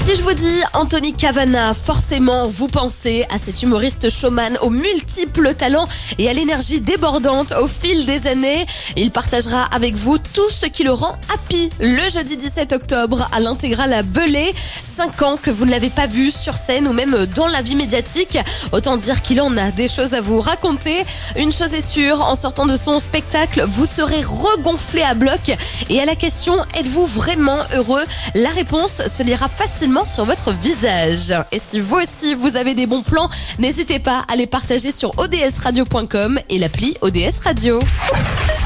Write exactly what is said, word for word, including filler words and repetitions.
Si je vous dis Anthony Cavana, forcément vous pensez à cet humoriste showman aux multiples talents et à l'énergie débordante au fil des années. Il partagera avec vous tout ce qui le rend happy le jeudi dix-sept octobre à l'intégrale à Belay. Cinq ans que vous ne l'avez pas vu sur scène ou même dans la vie médiatique. Autant dire qu'il en a des choses à vous raconter. Une chose est sûre, en sortant de son spectacle, vous serez regonflé à bloc. Et à la question, êtes-vous vraiment heureux? La réponse se lira facilement sur votre visage. Et si vous aussi vous avez des bons plans, n'hésitez pas à les partager sur o d s radio point com et l'appli O D S Radio.